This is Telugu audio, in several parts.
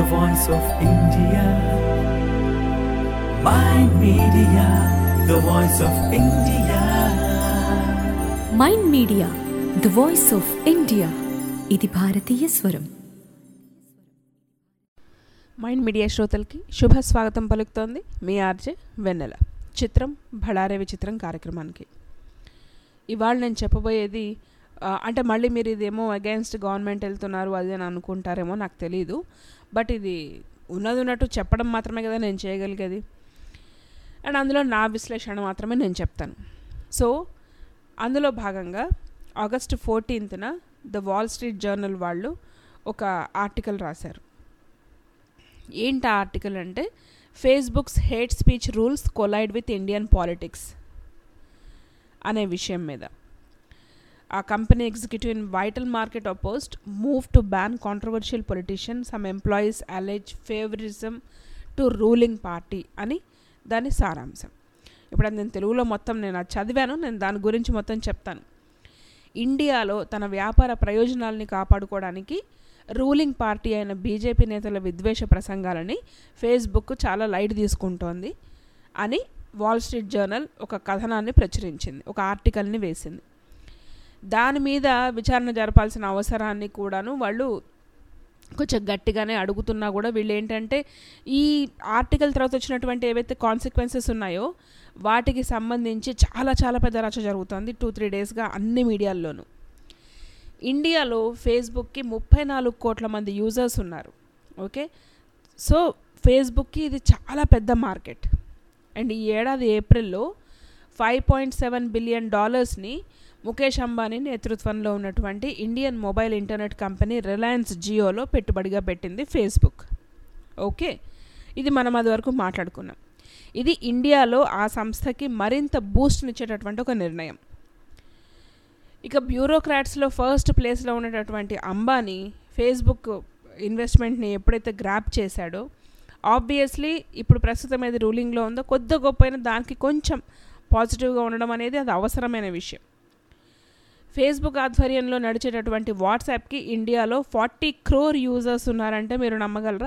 the voice of India. Mind Media, the voice of India. Mind media the voice of India. ఇది భారతీయ స్వరం. మైండ్ మీడియా శ్రోతలకి శుభ స్వాగతం పలుకుతోంది మీ ఆర్జే వెన్నెల. చిత్రం భళారే విచిత్రం కార్యక్రమానికి ఇవాళ నేను చెప్పబోయేది అంటే మళ్ళీ మీరు ఇదేమో అగైన్స్ట్ గవర్నమెంట్ వెళ్తున్నారు అది అని అనుకుంటారేమో నాకు తెలీదు. బట్ ఇది ఉన్నట్టు చెప్పడం మాత్రమే కదా నేను చేయగలిగేది. అండ్ అందులో నా విశ్లేషణ మాత్రమే నేను చెప్తాను. సో అందులో భాగంగా ఆగస్టు 14న ద వాల్ స్ట్రీట్ జర్నల్ వాళ్ళు ఒక ఆర్టికల్ రాశారు. ఏంటి ఆ ఆర్టికల్ అంటే Facebook's hate speech rules collide with Indian politics అనే విషయం మీద. ఆ company executive in vital market opposed move to ban controversial politician some employees allege favouritism to ruling party అని దాని సారాంశం. ఇప్పుడు అది నేను తెలుగులో మొత్తం నేను అది చదివాను, నేను దాని గురించి మొత్తం చెప్తాను. ఇండియాలో తన వ్యాపార ప్రయోజనాలని కాపాడుకోవడానికి రూలింగ్ పార్టీ అయిన బీజేపీ నేతల విద్వేష ప్రసంగాలని ఫేస్బుక్ చాలా లైట్ తీసుకుంటోంది అని వాల్ స్ట్రీట్ జర్నల్ ఒక కథనాన్ని ప్రచురించింది, ఒక ఆర్టికల్ని వేసింది. దాని మీద విచారణ జరపాల్సిన అవసరాన్ని కూడాను వాళ్ళు కొంచెం గట్టిగానే అడుగుతున్నా కూడా వీళ్ళు ఏంటంటే ఈ ఆర్టికల్ తర్వాత వచ్చినటువంటి ఏవైతే కాన్సిక్వెన్సెస్ ఉన్నాయో వాటికి సంబంధించి చాలా చాలా పెద్ద రచ జరుగుతుంది 2-3 డేస్గా అన్ని మీడియాల్లోనూ. ఇండియాలో ఫేస్బుక్కి 34 కోట్ల మంది యూజర్స్ ఉన్నారు. ఓకే, సో ఫేస్బుక్కి ఇది చాలా పెద్ద మార్కెట్. అండ్ ఈ ఏడాది ఏప్రిల్లో $5.7 బిలియన్ ముఖేష్ అంబానీ నేతృత్వంలో ఉన్నటువంటి Indian mobile internet company Reliance జియోలో పెట్టుబడిగా పెట్టింది ఫేస్బుక్. ఓకే, ఇది మనం అది వరకు మాట్లాడుకున్నాం. ఇది ఇండియాలో ఆ సంస్థకి మరింత బూస్ట్నిచ్చేటటువంటి ఒక నిర్ణయం. ఇక బ్యూరోక్రాట్స్లో ఫస్ట్ ప్లేస్లో ఉన్నటువంటి అంబానీ ఫేస్బుక్ ఇన్వెస్ట్మెంట్ని ఎప్పుడైతే గ్రాప్ చేశాడో ఆబ్వియస్లీ ఇప్పుడు ప్రస్తుతం ఏది రూలింగ్లో ఉందో కొద్ది గొప్పైనా దానికి కొంచెం పాజిటివ్గా ఉండడం అనేది అది అవసరమైన విషయం. ఫేస్బుక్ ఆధ్వర్యంలో నడిచేటటువంటి వాట్సాప్కి ఇండియాలో 40 crore యూజర్స్ ఉన్నారంటే మీరు నమ్మగలరా?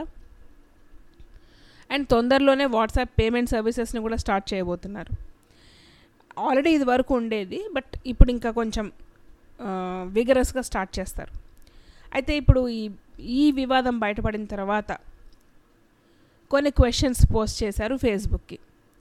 అండ్ తొందరలోనే వాట్సాప్ పేమెంట్ సర్వీసెస్ని కూడా స్టార్ట్ చేయబోతున్నారు. ఆల్రెడీ ఇది వరకు ఉండేది, బట్ ఇప్పుడు ఇంకా కొంచెం విగరస్గా స్టార్ట్ చేస్తారు. అయితే ఇప్పుడు ఈ వివాదం బయటపడిన తర్వాత కొన్ని క్వశ్చన్స్ పోస్ట్ చేశారు ఫేస్బుక్కి.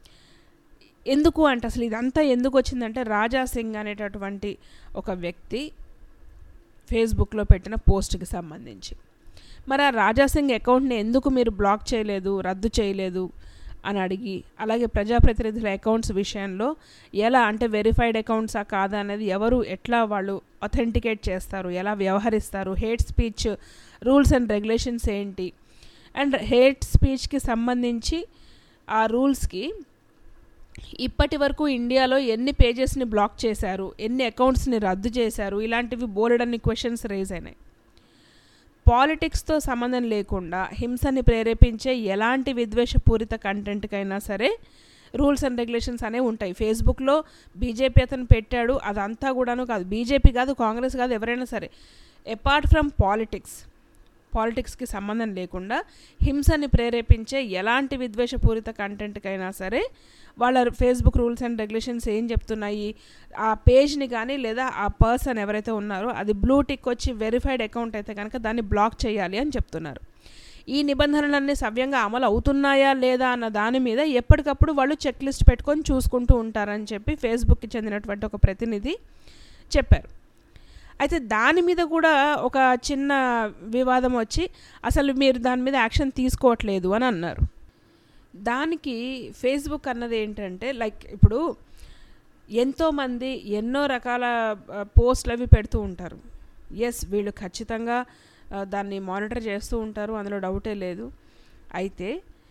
ఎందుకు అంటే అసలు ఇదంతా ఎందుకు వచ్చిందంటే రాజా సింగ్ అనేటటువంటి ఒక వ్యక్తి ఫేస్బుక్లో పెట్టిన పోస్ట్కి సంబంధించి. మరి ఆ రాజా సింగ్ అకౌంట్ని ఎందుకు మీరు బ్లాక్ చేయలేదు, రద్దు చేయలేదు అని అడిగి, అలాగే ప్రజాప్రతినిధుల అకౌంట్స్ విషయంలో ఎలా అంటే వెరిఫైడ్ అకౌంట్సా కాదా అనేది ఎవరు ఎట్లా వాళ్ళు అథెంటికేట్ చేస్తారు, ఎలా వ్యవహరిస్తారు, hate speech rules and regulations ఏంటి, అండ్ హేట్ స్పీచ్కి సంబంధించి ఆ రూల్స్కి ఇప్పటి వరకు ఇండియాలో ఎన్ని పేజెస్ని బ్లాక్ చేశారు, ఎన్ని అకౌంట్స్ని రద్దు చేశారు, ఇలాంటివి బోలెడన్ని క్వశ్చన్స్ రేజ్ అయినాయి. పాలిటిక్స్తో సంబంధం లేకుండా హింసని ప్రేరేపించే ఎలాంటి విద్వేషపూరిత కంటెంట్కైనా సరే రూల్స్ అండ్ రెగ్యులేషన్స్ అనేవి ఉంటాయి. ఫేస్బుక్లో బీజేపీ అతను పెట్టాడు, అదంతా కూడాను కాదు, బీజేపీ కాదు, కాంగ్రెస్ కాదు, ఎవరైనా సరే అపార్ట్ ఫ్రమ్ పాలిటిక్స్కి సంబంధం లేకుండా హింసని ప్రేరేపించే ఎలాంటి విద్వేషపూరిత కంటెంట్కైనా సరే వాళ్ళ ఫేస్బుక్ రూల్స్ అండ్ రెగ్యులేషన్స్ ఏం చెప్తున్నాయి, ఆ పేజ్ని కానీ లేదా ఆ పర్సన్ ఎవరైతే ఉన్నారో అది బ్లూ టిక్ వచ్చి వెరిఫైడ్ అకౌంట్ అయితే కనుక దాన్ని బ్లాక్ చేయాలి అని చెప్తున్నారు. ఈ నిబంధనలన్నీ సవ్యంగా అమలు అవుతున్నాయా లేదా అన్న దాని మీద ఎప్పటికప్పుడు వాళ్ళు చెక్ లిస్ట్ పెట్టుకొని చూసుకుంటూ ఉంటారని చెప్పి ఫేస్బుక్కి చెందినటువంటి ఒక ప్రతినిధి చెప్పారు. అయితే దాని మీద కూడా ఒక చిన్న వివాదం వచ్చి అసలు మీరు దాని మీద యాక్షన్ తీసుకోవట్లేదు అని అన్నారు. దానికి ఫేస్బుక్ అన్నది ఏంటంటే లైక్ ఇప్పుడు ఎంతోమంది ఎన్నో రకాల పోస్టులు అవి పెడుతూ ఉంటారు. ఎస్, వీళ్ళు ఖచ్చితంగా దాన్ని మానిటర్ చేస్తూ ఉంటారు, అందులో డౌటే లేదు. అయితే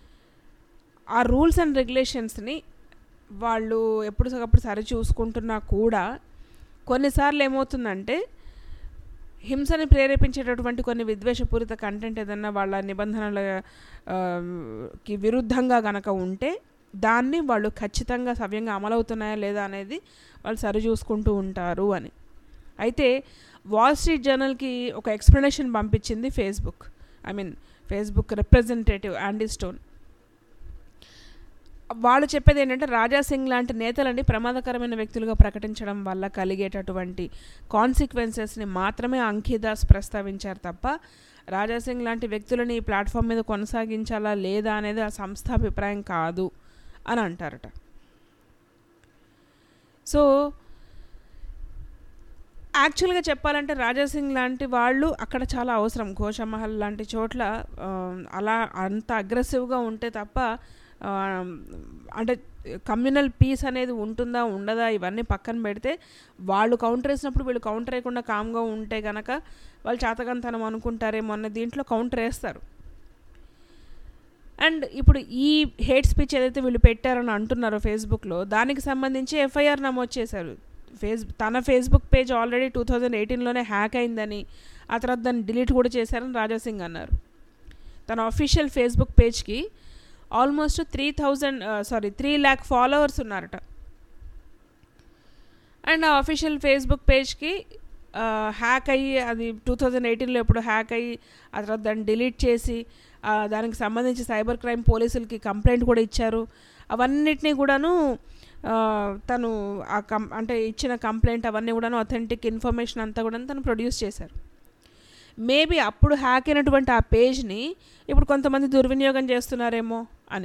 ఆ రూల్స్ అండ్ రెగ్యులేషన్స్ని వాళ్ళు ఎప్పటికప్పుడు సరి చూసుకుంటున్నా కూడా కొన్నిసార్లు ఏమవుతుందంటే హింసని ప్రేరేపించేటటువంటి కొన్ని విద్వేషపూరిత కంటెంట్ ఏదన్నా వాళ్ళ నిబంధనలకి విరుద్ధంగా గనక ఉంటే దాన్ని వాళ్ళు ఖచ్చితంగా సవ్యంగా అమలవుతున్నాయా లేదా అనేది వాళ్ళు సరి చూసుకుంటూ ఉంటారు అని. అయితే వాల్ స్ట్రీట్ జర్నల్కి ఒక ఎక్స్ప్లెనేషన్ పంపించింది Facebook. Facebook representative Andy Stone. వాళ్ళు చెప్పేది ఏంటంటే రాజా సింగ్ లాంటి నేతలని ప్రమాదకరమైన వ్యక్తులుగా ప్రకటించడం వల్ల కలిగేటటువంటి కాన్సిక్వెన్సెస్ని మాత్రమే అంకిదాస్ ప్రస్తావించారు తప్ప రాజా సింగ్ లాంటి వ్యక్తులని ఈ ప్లాట్ఫామ్ మీద కొనసాగించాలా లేదా అనేది ఆ సంస్థ అభిప్రాయం కాదు అని అంటారట. సో యాక్చువల్గా చెప్పాలంటే రాజా సింగ్ లాంటి వాళ్ళు అక్కడ చాలా అవసరం. గోషామహల్ లాంటి చోట్ల అలా అంత అగ్రెసివ్గా ఉంటే తప్ప అంటే కమ్యూనల్ పీస్ అనేది ఉంటుందా ఉండదా ఇవన్నీ పక్కన పెడితే వాళ్ళు కౌంటర్ వేసినప్పుడు వీళ్ళు కౌంటర్ వేయకుండా కామ్గా ఉంటే కనుక వాళ్ళు చాతకంతనం అనుకుంటారేమో అన్న దీంట్లో కౌంటర్ వేస్తారు. అండ్ ఇప్పుడు ఈ హేట్ స్పీచ్ ఏదైతే వీళ్ళు పెట్టారని అంటున్నారో ఫేస్బుక్లో దానికి సంబంధించి ఎఫ్ఐఆర్ నమోదు చేశారు. తన ఫేస్బుక్ పేజ్ ఆల్రెడీ 2018లోనే హ్యాక్ అయిందని ఆ తర్వాత దాన్ని డిలీట్ కూడా చేశారని రాజాసింగ్ అన్నారు. తన అఫీషియల్ ఫేస్బుక్ పేజ్కి ఆల్మోస్ట్ 3 lakh ఫాలోవర్స్ ఉన్నారట. అండ్ ఆ అఫీషియల్ ఫేస్బుక్ పేజ్కి హ్యాక్ అయ్యి అది 2018లో ఎప్పుడు హ్యాక్ అయ్యి ఆ తర్వాత దాన్ని డిలీట్ చేసి దానికి సంబంధించి సైబర్ క్రైమ్ పోలీసులకి కంప్లైంట్ కూడా ఇచ్చారు. అవన్నిటినీ కూడాను తను అంటే ఇచ్చిన కంప్లైంట్ అవన్నీ కూడాను అథెంటిక్ ఇన్ఫర్మేషన్ అంతా కూడా తను ప్రొడ్యూస్ చేశారు. మేబీ అప్పుడు హ్యాక్ అయినటువంటి ఆ పేజ్ని ఇప్పుడు కొంతమంది దుర్వినియోగం చేస్తున్నారేమో అని.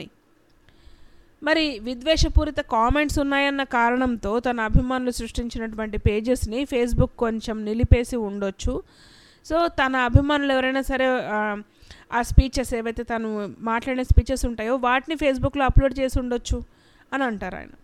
మరి విద్వేషపూరిత కామెంట్స్ ఉన్నాయన్న కారణంతో తన అభిమానులు సృష్టించినటువంటి పేజెస్ని ఫేస్బుక్ కొంచెం నిలిపేసి ఉండొచ్చు. సో తన అభిమానులు ఎవరైనా సరే ఆ స్పీచెస్ ఏవైతే తను మాట్లాడిన స్పీచెస్ ఉంటాయో వాటిని ఫేస్బుక్లో అప్లోడ్ చేసి ఉండొచ్చు అని అంటారు ఆయన.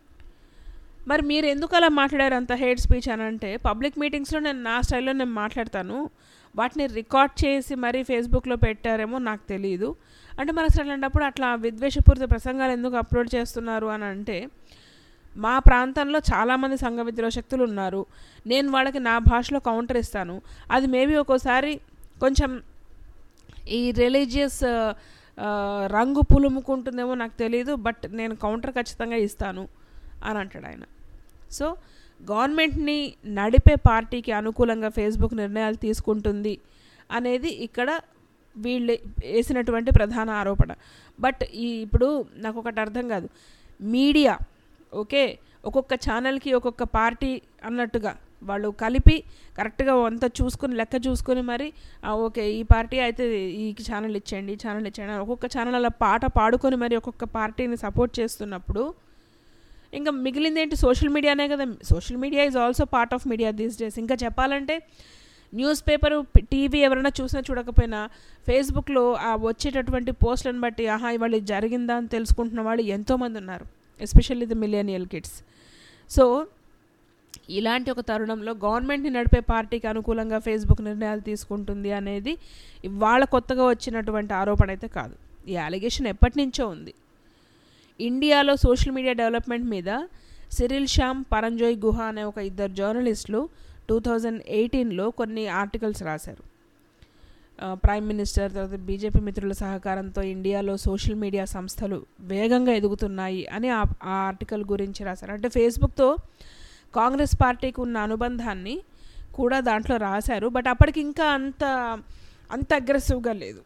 మరి మీరు ఎందుకు అలా మాట్లాడారు అంత హేట్ స్పీచ్ అని అంటే, పబ్లిక్ మీటింగ్స్లో నేను నా స్టైల్లో నేను మాట్లాడతాను, వాటిని రికార్డ్ చేసి మరీ ఫేస్బుక్లో పెట్టారేమో నాకు తెలియదు అంటే. మరి అసలు అలాంటప్పుడు అట్లా విద్వేషపూరిత ప్రసంగాలు ఎందుకు అప్లోడ్ చేస్తున్నారు అని అంటే, మా ప్రాంతంలో చాలామంది సంఘ విద్రోహ శక్తులు ఉన్నారు, నేను వాళ్ళకి నా భాషలో కౌంటర్ ఇస్తాను, అది మేబీ ఒక్కోసారి కొంచెం ఈ రిలీజియస్ రంగు పులుముకుంటుందేమో నాకు తెలియదు, బట్ నేను కౌంటర్ ఖచ్చితంగా ఇస్తాను అని అంటాడు ఆయన. సో గవర్నమెంట్ని నడిపే పార్టీకి అనుకూలంగా ఫేస్బుక్ నిర్ణయాలు తీసుకుంటుంది అనేది ఇక్కడ వీళ్ళు వేసినటువంటి ప్రధాన ఆరోపణ. బట్ ఇప్పుడు నాకు ఒకటి అర్థం కాదు, మీడియా ఓకే ఒక్కొక్క ఛానల్కి ఒక్కొక్క పార్టీ అన్నట్టుగా వాళ్ళు కలిపి కరెక్ట్గా అంతా చూసుకొని లెక్క చూసుకొని మరి ఓకే ఈ పార్టీ అయితే ఈ ఛానల్ ఇచ్చేయండి ఈ ఛానల్ ఇచ్చేయండి ఒక్కొక్క ఛానల్ అలా పాట పాడుకొని మరి ఒక్కొక్క పార్టీని సపోర్ట్ చేస్తున్నప్పుడు ఇంకా మిగిలింది ఏంటి? సోషల్ మీడియానే కదా. Social media is also part of media these days. ఇంకా చెప్పాలంటే న్యూస్ పేపరు టీవీ ఎవరైనా చూసినా చూడకపోయినా ఫేస్బుక్లో ఆ వచ్చేటటువంటి పోస్టులను బట్టి ఆహా ఇవాళ ఇది జరిగిందా అని తెలుసుకుంటున్న వాళ్ళు ఎంతోమంది ఉన్నారు, especially the millennial kids. So ఇలాంటి ఒక తరుణంలో గవర్నమెంట్ని నడిపే పార్టీకి అనుకూలంగా ఫేస్బుక్ నిర్ణయాలు తీసుకుంటుంది అనేది ఇవాళ కొత్తగా వచ్చినటువంటి ఆరోపణ అయితే కాదు. ఈ అలిగేషన్ ఎప్పటి నుంచో ఉంది. ఇండియాలో సోషల్ మీడియా డెవలప్మెంట్ మీద సిరిల్ శ్యామ్, పరంజోయ్ గుహ అనే ఒక ఇద్దరు జర్నలిస్టులు 2018లో కొన్ని ఆర్టికల్స్ రాశారు. ప్రైమ్ మినిస్టర్ తర్వాత బీజేపీ మిత్రుల సహకారంతో ఇండియాలో సోషల్ మీడియా సంస్థలు వేగంగా ఎదుగుతున్నాయి అని ఆ ఆర్టికల్ గురించి రాశారు. అంటే ఫేస్బుక్తో కాంగ్రెస్ పార్టీకి ఉన్న అనుబంధాన్ని కూడా దాంట్లో రాశారు. బట్ అప్పటికి ఇంకా అంత అగ్రెసివ్గా లేదు.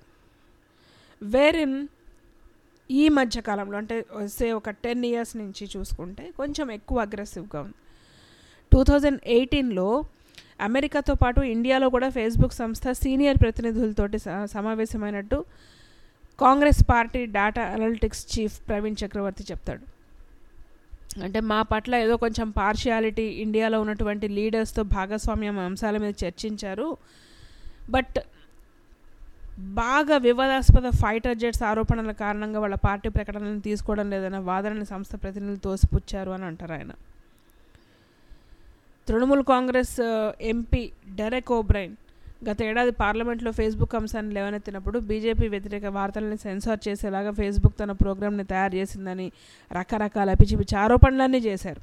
వేరిన్ ఈ మధ్యకాలంలో అంటే ఒక 10 years నుంచి చూసుకుంటే కొంచెం ఎక్కువ అగ్రెసివ్గా ఉంది. 2018లో అమెరికాతో పాటు ఇండియాలో కూడా ఫేస్బుక్ సంస్థ సీనియర్ ప్రతినిధులతోటి సమావేశమైనట్టు Congress party data analytics chief Praveen Chakravarty చెప్తాడు. అంటే మా పట్ల ఏదో కొంచెం పార్షియాలిటీ, ఇండియాలో ఉన్నటువంటి లీడర్స్తో భాగస్వామ్యం అంశాల మీద చర్చించారు, బట్ బాగా వివాదాస్పద ఫైటర్ జెట్స్ ఆరోపణల కారణంగా వాళ్ళ పార్టీ ప్రకటనలను తీసుకోవడం లేదన్న వాదనని సంస్థ ప్రతినిధులు తోసిపుచ్చారు అని అంటారు ఆయన. Trinamool Congress MP Derek O'Brien గత ఏడాది పార్లమెంట్లో ఫేస్బుక్ అంశాన్ని లేవనెత్తినప్పుడు బీజేపీ వ్యతిరేక వార్తలని సెన్సార్ చేసేలాగా ఫేస్బుక్ తన ప్రోగ్రామ్ని తయారు చేసిందని రకరకాల పిచ్చిపిచ్చి ఆరోపణలన్నీ చేశారు.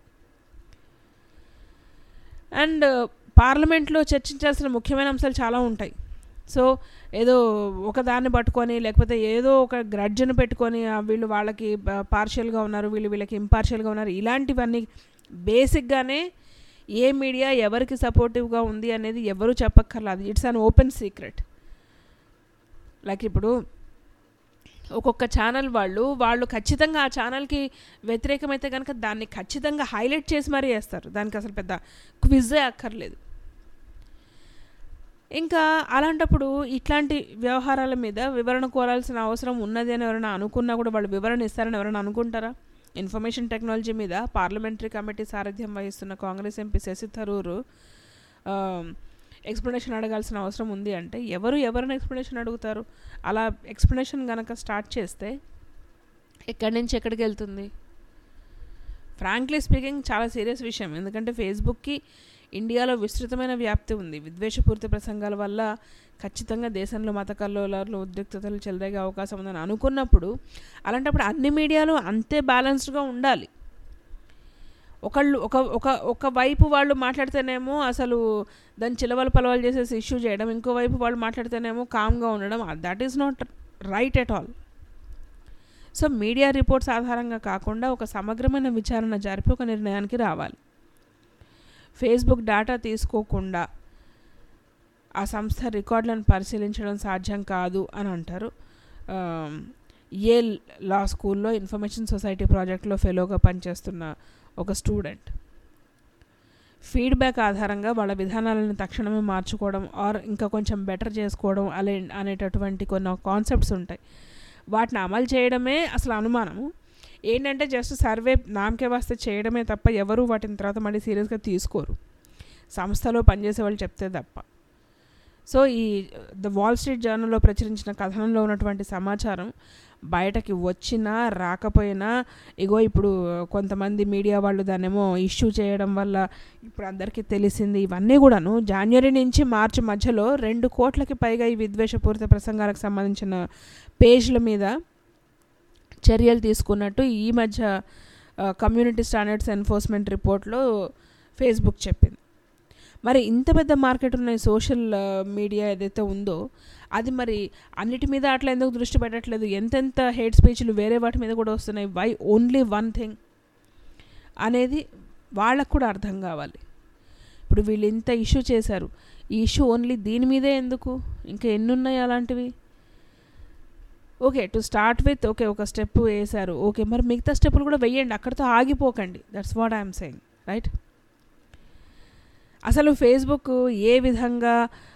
అండ్ పార్లమెంట్లో చర్చించాల్సిన ముఖ్యమైన అంశాలు చాలా ఉంటాయి. సో ఏదో ఒకదాన్ని పట్టుకొని లేకపోతే ఏదో ఒక గ్రడ్జ్ను పెట్టుకొని వీళ్ళు వాళ్ళకి పార్షియల్గా ఉన్నారు, వీళ్ళకి ఇంపార్షియల్గా ఉన్నారు, ఇలాంటివన్నీ బేసిక్గానే ఏ మీడియా ఎవరికి సపోర్టివ్గా ఉంది అనేది ఎవరు చెప్పక్కర్లేదు. It's an open secret. Like ఇప్పుడు ఒక్కొక్క ఛానల్ వాళ్ళు ఖచ్చితంగా ఆ ఛానల్కి వ్యతిరేకమైతే కనుక దాన్ని ఖచ్చితంగా హైలైట్ చేసి మరీ వేస్తారు. దానికి అసలు పెద్ద క్విజే అక్కర్లేదు. ఇంకా అలాంటప్పుడు ఇట్లాంటి వ్యవహారాల మీద వివరణ కోరాల్సిన అవసరం ఉన్నది అని ఎవరైనా అనుకున్నా కూడా వాళ్ళు వివరణ ఇస్తారని ఎవరైనా అనుకుంటారా? ఇన్ఫర్మేషన్ టెక్నాలజీ మీద పార్లమెంటరీ కమిటీ సారథ్యం వహిస్తున్న కాంగ్రెస్ ఎంపీ శశి థరూర్ ఎక్స్ప్లెనేషన్ అడగాల్సిన అవసరం ఉంది అంటే ఎవరైనా ఎక్స్ప్లెనేషన్ అడుగుతారు? అలా ఎక్స్ప్లెనేషన్ కనుక స్టార్ట్ చేస్తే ఎక్కడి నుంచి ఎక్కడికి వెళ్తుంది? ఫ్రాంక్లీ స్పీకింగ్ చాలా సీరియస్ విషయం. ఎందుకంటే ఫేస్బుక్కి ఇండియాలో విస్తృతమైన వ్యాప్తి ఉంది. విద్వేషపూరిత ప్రసంగాల వల్ల ఖచ్చితంగా దేశంలో మత కల్లోలాలు ఉద్రిక్తతలు చెలరేగే అవకాశం ఉందని అనుకున్నప్పుడు అలాంటప్పుడు అన్ని మీడియాలు అంతే బ్యాలెన్స్డ్గా ఉండాలి. ఒక వైపు వాళ్ళు మాట్లాడితేనేమో అసలు దాన్ని చిలవలు పలవలు చేసేసి ఇష్యూ చేయడం, ఇంకోవైపు వాళ్ళు మాట్లాడితేనేమో కామ్గా ఉండడం, that is not right at all. So media reports ఆధారంగా కాకుండా ఒక సమగ్రమైన విచారణ జరిపి ఒక నిర్ణయానికి రావాలి. ఫేస్బుక్ డేటా తీసుకోకుండా ఆ సంస్థ రికార్డులను పరిశీలించడం సాధ్యం కాదు అని అంటారు. యేల్ లా స్కూల్లో ఇన్ఫర్మేషన్ సొసైటీ ప్రాజెక్ట్లో ఫెలోగా పనిచేస్తున్న ఒక స్టూడెంట్. ఫీడ్బ్యాక్ ఆధారంగా వాళ్ళ విధానాలను తక్షణమే మార్చుకోవడం ఆర్ ఇంకా కొంచెం బెటర్ చేసుకోవడం అనేటటువంటి కొన్ని కాన్సెప్ట్స్ ఉంటాయి. వాటిని అమలు చేయడమే అసలు అనుమానము. ఏంటంటే జస్ట్ సర్వే నామకే వాస్తే చేయడమే తప్ప ఎవరు వాటిని తర్వాత మళ్ళీ సీరియస్గా తీసుకోరు, సంస్థలో పనిచేసే వాళ్ళు చెప్తే తప్ప. సో ఈ ద వాల్ స్ట్రీట్ జర్నల్లో ప్రచురించిన కథనంలో ఉన్నటువంటి సమాచారం బయటకి వచ్చినా రాకపోయినా ఇగో ఇప్పుడు కొంతమంది మీడియా వాళ్ళు దాన్నేమో ఇష్యూ చేయడం వల్ల ఇప్పుడు అందరికీ తెలిసింది. ఇవన్నీ కూడాను జనవరి నుంచి మార్చి మధ్యలో 2 కోట్లకి పైగా ఈ విద్వేషపూరిత ప్రసంగాలకు సంబంధించిన పేజ్ల మీద చర్యలు తీసుకున్నట్టు ఈ మధ్య కమ్యూనిటీ స్టాండర్డ్స్ ఎన్ఫోర్స్మెంట్ రిపోర్ట్లో ఫేస్బుక్ చెప్పింది. మరి ఇంత పెద్ద మార్కెట్ ఉన్న సోషల్ మీడియా ఏదైతే ఉందో అది మరి అన్నిటి మీద అట్లా ఎందుకు దృష్టి పెట్టట్లేదు? ఎంతెంత హేట్ స్పీచ్లు వేరే వాటి మీద కూడా వస్తున్నాయి. వై ఓన్లీ వన్ థింగ్ అనేది వాళ్ళకు కూడా అర్థం కావాలి. ఇప్పుడు వీళ్ళు ఇంత ఇష్యూ చేశారు, ఈ ఇష్యూ ఓన్లీ దీని మీదే ఎందుకు? ఇంకా ఎన్ని ఉన్నాయి అలాంటివి? Okay, to start with okay ఒక స్టెప్ వేశారు, ఓకే మరి మిగతా స్టెప్పులు కూడా వెయ్యండి, అక్కడితో ఆగిపోకండి. That's what I'm saying, right? అసలు ఫేస్బుక్ ఏ విధంగా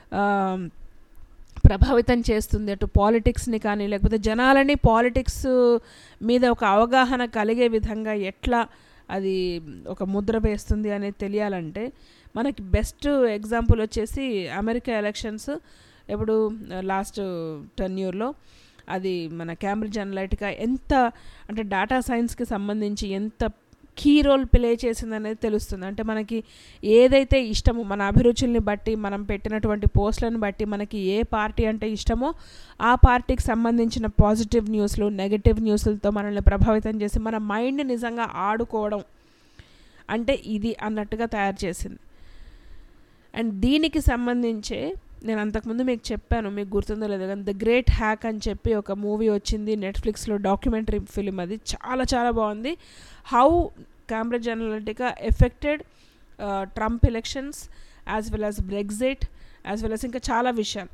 ప్రభావితం చేస్తుంది అటు పాలిటిక్స్ని కానీ లేకపోతే జనాలని పాలిటిక్స్ మీద ఒక అవగాహన కలిగే విధంగా ఎట్లా అది ఒక ముద్ర వేస్తుంది అనేది తెలియాలంటే మనకి బెస్ట్ ఎగ్జాంపుల్ వచ్చేసి అమెరికా ఎలక్షన్స్. ఇప్పుడు లాస్ట్ 10 yearsలో అది మన క్యాంబ్రిడ్జ్ అనలైటికా ఎంత అంటే డేటా సైన్స్కి సంబంధించి ఎంత కీ రోల్ ప్లే చేసింది అనేది తెలుస్తుంది. అంటే మనకి ఏదైతే ఇష్టమో మన అభిరుచుల్ని బట్టి మనం పెట్టినటువంటి పోస్టులను బట్టి మనకి ఏ పార్టీ అంటే ఇష్టమో ఆ పార్టీకి సంబంధించిన పాజిటివ్ న్యూస్లు నెగటివ్ న్యూస్లతో మనల్ని ప్రభావితం చేసి మన మైండ్ని నిజంగా ఆడుకోవడం అంటే ఇది అన్నట్టుగా తయారు చేసింది. అండ్ దీనికి సంబంధించే నేను అంతకుముందు మీకు చెప్పాను, మీకు గుర్తుందో లేదో కానీ ద గ్రేట్ హ్యాక్ అని చెప్పి ఒక మూవీ వచ్చింది నెట్ఫ్లిక్స్లో, డాక్యుమెంటరీ ఫిలిం. అది చాలా చాలా బాగుంది. How Cambridge Analytica affected Trump elections as well as Brexit as well as ఇంకా చాలా విషయాలు.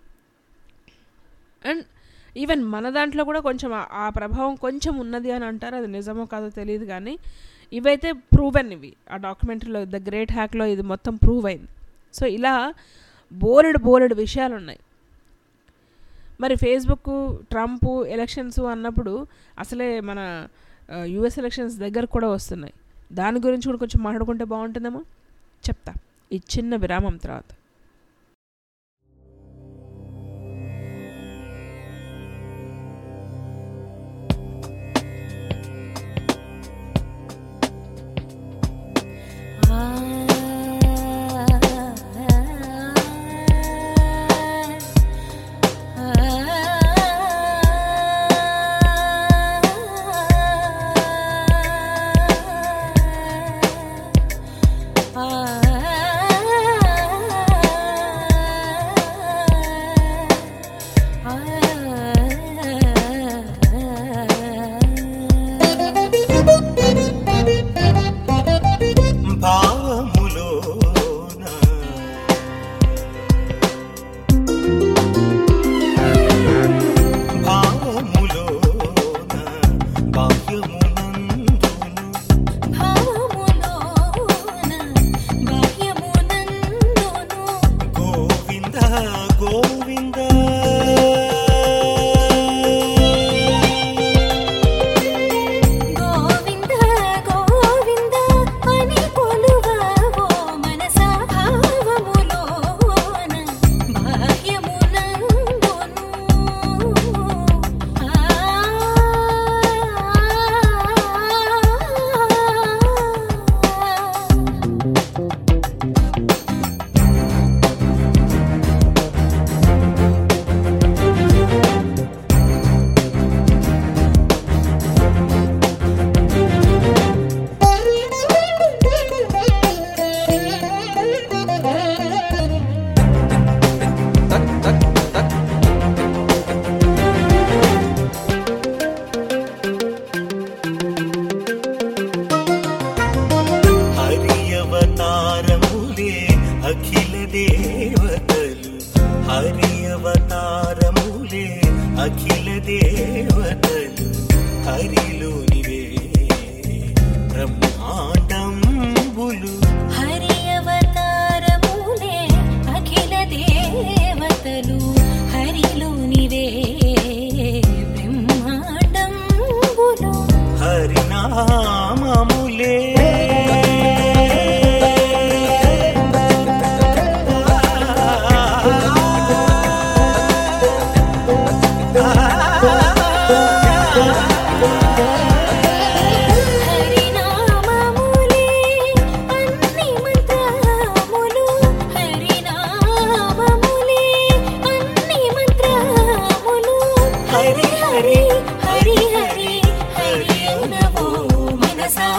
అండ్ ఈవెన్ మన దాంట్లో కూడా కొంచెం ఆ ప్రభావం కొంచెం ఉన్నది అని అంటారు. అది నిజమో కాదో తెలియదు కానీ ఇవైతే ప్రూవెన్. ఇవి ఆ డాక్యుమెంటరీలో ద గ్రేట్ హ్యాక్లో ఇది మొత్తం ప్రూవ్ అయింది. సో ఇలా బోలెడు విషయాలు ఉన్నాయి. మరి ఫేస్బుక్, ట్రంప్ ఎలక్షన్స్ అన్నప్పుడు అసలే మన యుఎస్ ఎలక్షన్స్ దగ్గర కూడా వస్తున్నాయి. దాని గురించి కూడా కొంచెం మాట్లాడుకుంటే బాగుంటుందేమో చెప్తా ఈ చిన్న విరామం తర్వాత.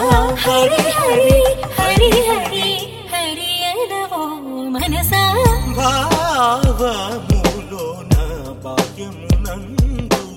హరి హరి హరి హరి హరి అనవో మనసా భావములోన భాగ్యమునందును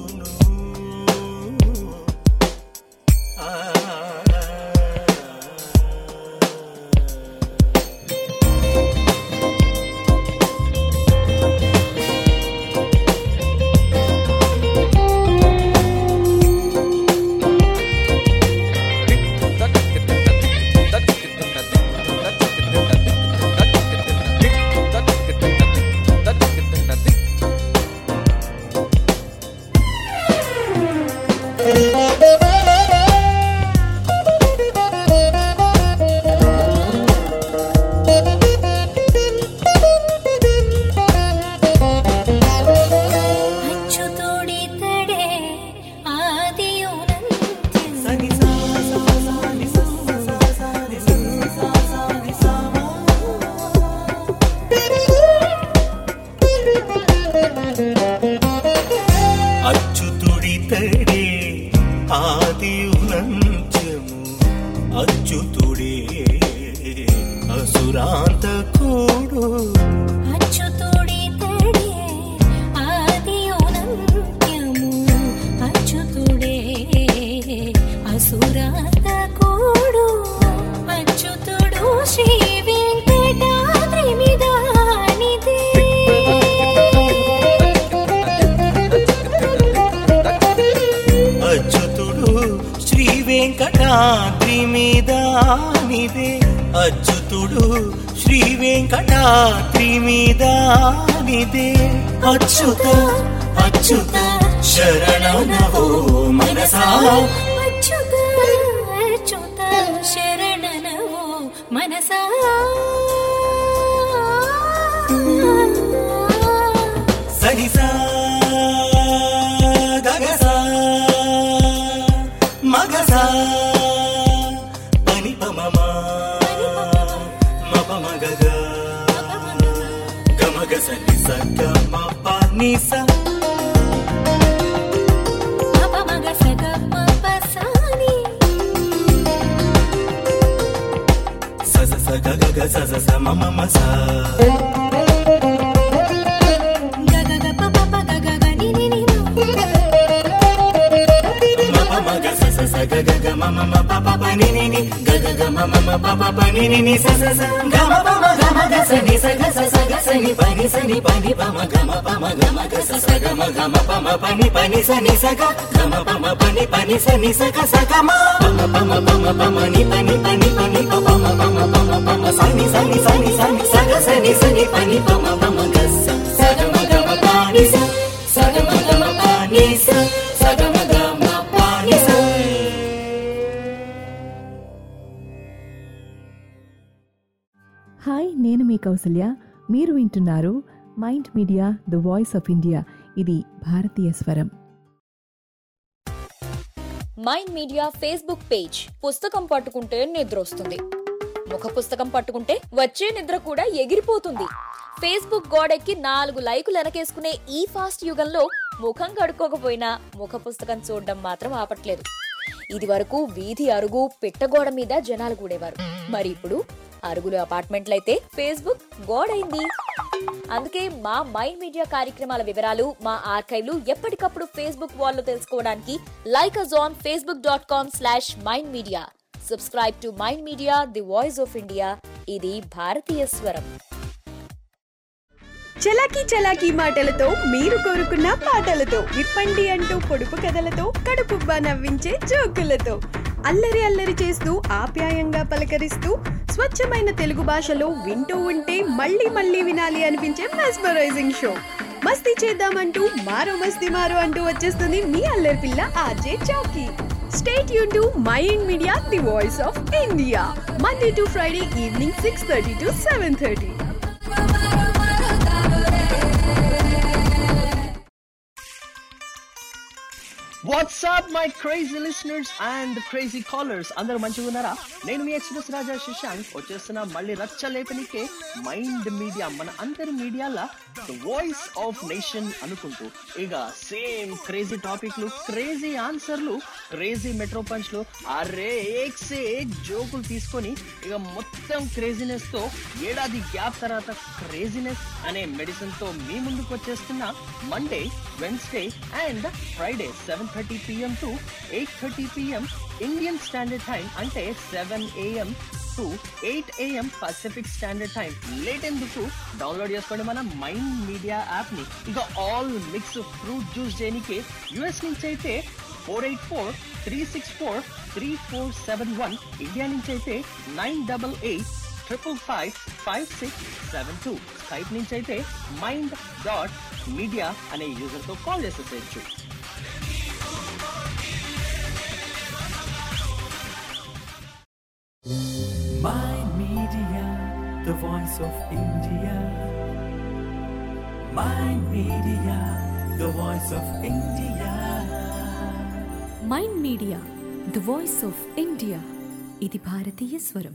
అచ్యుతుడితడే ఆదియునంత్యము అచ్యుతుడే అసురాంతకుడు అచ్యుతుడితడే ఆదియునంత్యము అచ్యుతుడే అసురాంతకుడు అచ్యుతుడు శ్రీ వెంకటాద్రి మీదానిదే అచ్యుతుడు శ్రీ వెంకటాద్రి మీదానిదే అచ్యుతుడు శ్రీ వెంకటాద్రి మీదానిదే అచ్యుత అచ్యుత శరణనవో మనసా అచ్యుత అచ్యుత శరణనవో మనసా సరిసా గగసా మగసా పని పమమా మపమగగ గమగ సని సగ మప నిస మపమగ సగ మప సాని సస సగ గగ సస స మమ మసా గగ పప గగ ని ని ని మపమగ సస సగ గగ మమ మప పప ని ని ని గగ గ మమ మప పప ని ని ని సస స గమ పమ గమ గ సని సగ స సగ సని పని సని పని పమ గమ పమ గమ గ స సగ మ గమ పమ పని పని సని సగ గమ పమ పని పని సని సగ సగ మ పమ పమ పమ పమ ని పని పని పని పమ పమ పమ పమ సని సని సని సని సగ సని సని పని పమ పమ గ స సగ మ గమ పని స సగ మ గమ పని స సగ మ గమ పని స. హాయ్, నేను మీ కౌసల్య. మీరు వింటున్నారు mind media the voice of India. ఇది భారతీయ స్వరం. Mind media Facebook page. పుస్తకం పట్టుకుంటే నిద్ర వస్తుంది, ముఖ పుస్తకం పట్టుకుంటే వచ్చే నిద్ర కూడా ఎగిరిపోతుంది. ఫేస్బుక్ గోడెక్కి 4 లైకులు వెనకేసుకునే ఈ ఫాస్ట్ యుగంలో ముఖం కడుక్కోకపోయినా ముఖ పుస్తకం చూడడం మాత్రం ఆపట్లేదు. ఇది వరకు వీధి అరుగు పిట్టగోడ మీద జనాలు కూడేవారు. మరి ఇప్పుడు అరుగులు అపార్ట్మెంట్లయితే ఫేస్బుక్ గోడైంది. అందుకే మా మైండ్ మీడియా కార్యక్రమాల వివరాలు, మా ఆర్కైవ్లు ఎప్పటికప్పుడు ఫేస్బుక్ వాల్లో తెలుసుకోవడానికి like us on facebook.com/mindmedia. Subscribe to Mind Media, the voice of India. ఇది భారతీయ స్వరం. చలాకీ చలాకీ మాటలతో మీరు కోరుకున్న పాటలతో విప్పండి అంటూ పొడుపు కథలతో కడుపుబ్బా నవ్వించే జోకులతో అల్లరి అల్లరి చేస్తూ ఆప్యాయంగా పలకరిస్తూ స్వచ్ఛమైన తెలుగు భాషలో వింటూ ఉంటే మళ్ళీ మళ్ళీ వినాలి అనిపించే మెస్మరైజింగ్ షో. మస్తీ చేద్దామంటూ మారో అంటూ వచ్చేస్తుంది మీ అల్లరి పిల్ల RJ Chowki. Stay tune to mind media the voice of India, Monday to Friday evening 6:30 to 7:30. WhatsApp my crazy listeners and crazy callers, అందరూ మంచిగా ఉన్నారా? నేను మీ ఎక్స్ప్రెస్ రాజా శశాంక్ వచ్చేస్తున్నా మళ్ళీ రచ్చలేపనికే మైండ్ మీడియా, మన అందరి మీడియాల వాయిస్ ఆఫ్ నేషన్ అనుకుంటూ ఇక సేమ్ క్రేజీ టాపిక్లు, క్రేజీ ఆన్సర్లు, క్రేజీ మెట్రో పంచ్లు, అరే ఏక్ సే ఏక్ జోకులు తీసుకొని ఇక మొత్తం క్రేజీనెస్ తో ఏడాది గ్యాప్ తర్వాత క్రేజీనెస్ అనే మెడిసిన్ తో మీ ముందుకు వచ్చేస్తున్న Monday, Wednesday and Friday 7:30 PM to 8:30 PM Indian standard time, అంటే 7 AM to 8 AM Pacific standard time. Late ఎందుకు, డౌన్లోడ్ చేసుకోండి మన మైండ్ మీడియా యాప్ ని. ఇక ఆల్ మిక్స్ ఫ్రూట్ జ్యూస్ చేయడానికి యుఎస్ నుంచి అయితే 484-364-3471, ఇండియా నుంచి అయితే 988-555-5672, స్కైప్ నుంచి అయితే mind.media అనే యూజర్ తో కాల్ చేసేసేయచ్చు. Mind Media, the voice of India. Mind Media, the voice of India. Mind media the voice of India, ఇది భారతీయ స్వరం.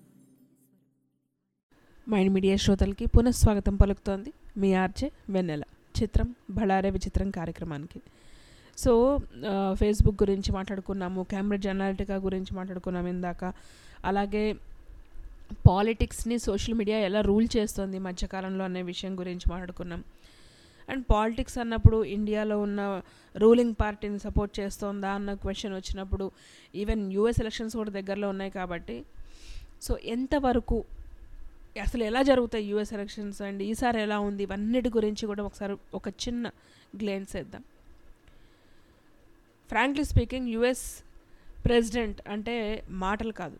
మైండ్ మీడియా శ్రోతలకి పునఃస్వాగతం పలుకుతోంది మీ ఆర్జే వెన్నెల. చిత్రం భళారే విచిత్రం కార్యక్రమానికి. సో ఫేస్బుక్ గురించి మాట్లాడుకున్నాము, కేంబ్రిడ్జ్ అనాలిటికా గురించి మాట్లాడుకున్నాము ఇందాక. అలాగే పాలిటిక్స్ని సోషల్ మీడియా ఎలా రూల్ చేస్తుంది మధ్యకాలంలో అనే విషయం గురించి మాట్లాడుకున్నాం. అండ్ పాలిటిక్స్ అన్నప్పుడు ఇండియాలో ఉన్న రూలింగ్ పార్టీని సపోర్ట్ చేస్తోందా అన్న క్వశ్చన్ వచ్చినప్పుడు, ఈవెన్ యూఎస్ ఎలక్షన్స్ కూడా దగ్గరలో ఉన్నాయి కాబట్టి, సో ఎంతవరకు అసలు ఎలా జరుగుతాయి యూఎస్ ఎలక్షన్స్ అండ్ ఈసారి ఎలా ఉంది, ఇవన్నిటి గురించి కూడా ఒకసారి ఒక చిన్న గ్లేన్స్ వేద్దాం. ఫ్రాంక్లీ స్పీకింగ్, యుఎస్ ప్రెసిడెంట్ అంటే మాటలు కాదు,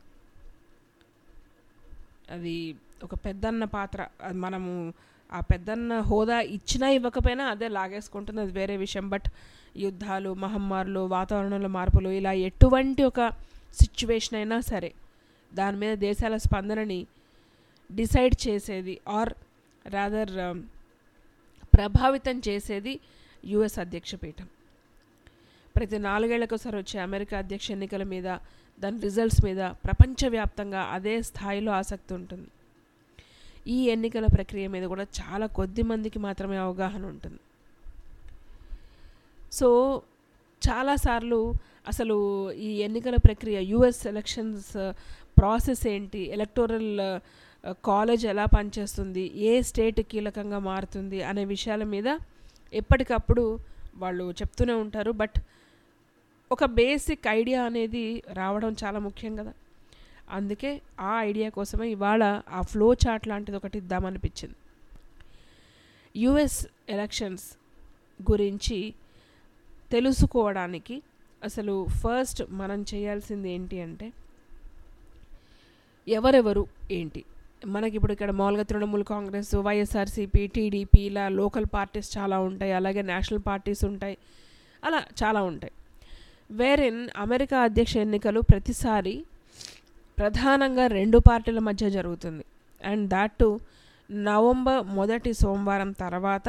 అది ఒక పెద్దన్న పాత్ర. అది మనము ఆ పెద్దన్న హోదా ఇచ్చినా ఇవ్వకపోయినా అదే లాగేసుకుంటుంది, అది వేరే విషయం. బట్ యుద్ధాలు, మహమ్మారులు, వాతావరణంలో మార్పులు, ఇలా ఎటువంటి ఒక సిచ్యువేషన్ అయినా సరే దాని మీద దేశాల స్పందనని డిసైడ్ చేసేది ఆర్ రాదర్ ప్రభావితం చేసేది యుఎస్ అధ్యక్ష పీఠం. ప్రతి 4 ఏళ్లకోసారి వచ్చే అమెరికా అధ్యక్ష ఎన్నికల మీద, దాని రిజల్ట్స్ మీద ప్రపంచవ్యాప్తంగా అదే స్థాయిలో ఆసక్తి ఉంటుంది. ఈ ఎన్నికల ప్రక్రియ మీద కూడా చాలా కొద్ది మందికి మాత్రమే అవగాహన ఉంటుంది. సో చాలాసార్లు అసలు ఈ ఎన్నికల ప్రక్రియ, యుఎస్ ఎలక్షన్స్ ప్రాసెస్ ఏంటి, ఎలక్టోరల్ కాలేజ్ ఎలా పనిచేస్తుంది, ఏ స్టేట్ కీలకంగా మారుతుంది అనే విషయాల మీద ఎప్పటికప్పుడు వాళ్ళు చెప్తూనే ఉంటారు. బట్ ఒక బేసిక్ ఐడియా అనేది రావడం చాలా ముఖ్యం కదా. అందుకే ఆ ఐడియా కోసమే ఇవాళ ఆ ఫ్లో చార్ట్ లాంటిది ఒకటి ఇద్దామనిపించింది. యుఎస్ ఎలక్షన్స్ గురించి తెలుసుకోవడానికి అసలు ఫస్ట్ మనం చేయాల్సింది ఏంటి అంటే, ఎవరెవరు ఏంటి. మనకి ఇప్పుడు ఇక్కడ మామూలుగా తృణమూల్ కాంగ్రెస్, వైఎస్ఆర్సీపీ, టీడీపీ, ఇలా లోకల్ పార్టీస్ చాలా ఉంటాయి, అలాగే నేషనల్ పార్టీస్ ఉంటాయి, అలా చాలా ఉంటాయి. వేరిన్ అమెరికా అధ్యక్ష ఎన్నికలు ప్రతిసారి ప్రధానంగా 2 పార్టీల మధ్య జరుగుతుంది. అండ్ దాట్ టు నవంబర్ మొదటి సోమవారం తర్వాత,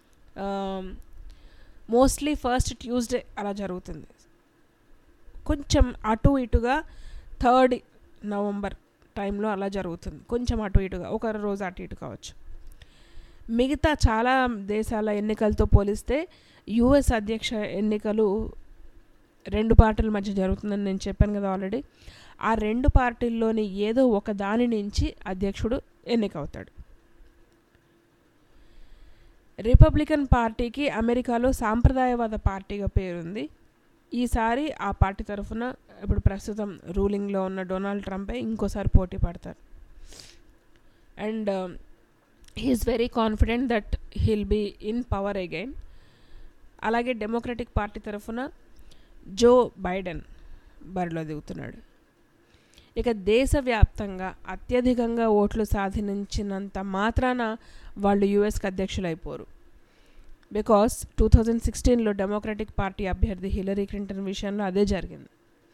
మోస్ట్లీ ఫస్ట్ ట్యూస్డే అలా జరుగుతుంది. కొంచెం అటు ఇటుగా 3rd నవంబర్ టైంలో అలా జరుగుతుంది, కొంచెం అటు ఇటుగా, ఒక రోజు అటు ఇటు కావచ్చు. మిగతా చాలా దేశాల ఎన్నికలతో పోలిస్తే యుఎస్ అధ్యక్ష ఎన్నికలు 2 పార్టీల మధ్య జరుగుతుందని నేను చెప్పాను కదా ఆల్రెడీ. ఆ 2 పార్టీల్లోని ఏదో ఒక దాని నుంచి అధ్యక్షుడు ఎన్నికవుతాడు. రిపబ్లికన్ పార్టీకి అమెరికాలో సాంప్రదాయవాద పార్టీగా పేరుంది. ఈసారి ఆ పార్టీ తరఫున ఇప్పుడు ప్రస్తుతం రూలింగ్లో ఉన్న డొనాల్డ్ ట్రంపే ఇంకోసారి పోటీ పడతారు. And he's very confident that he'll be in power again. అలాగే డెమోక్రటిక్ పార్టీ తరఫున జో బైడెన్ బరిలో దిగుతున్నాడు. ఇక దేశవ్యాప్తంగా అత్యధికంగా ఓట్లు సాధించినంత మాత్రాన వాళ్ళు యుఎస్కి అధ్యక్షులు అయిపోరు. బికాస్ 2016లో డెమోక్రటిక్ పార్టీ అభ్యర్థి హిలరీ క్లింటన్ విషయంలో అదే జరిగింది.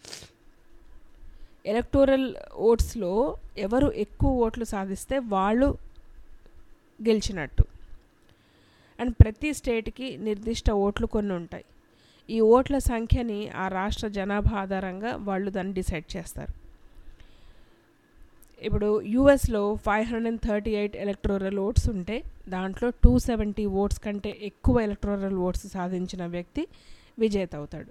ఎలక్టోరల్ ఓట్స్లో ఎవరు ఎక్కువ ఓట్లు సాధిస్తే వాళ్ళు గెలిచినట్టు. అండ్ ప్రతి స్టేట్కి నిర్దిష్ట ఓట్లు కొన్ని ఉంటాయి. ఈ ఓట్ల సంఖ్యని ఆ రాష్ట్ర జనాభా ఆధారంగా వాళ్ళు దాన్ని డిసైడ్ చేస్తారు. ఇప్పుడు యూఎస్లో 538 ఎలక్టోరల్ ఓట్స్ ఉంటే దాంట్లో 270 ఓట్స్ కంటే ఎక్కువ ఎలక్టోరల్ ఓట్స్ సాధించిన వ్యక్తి విజేత అవుతాడు.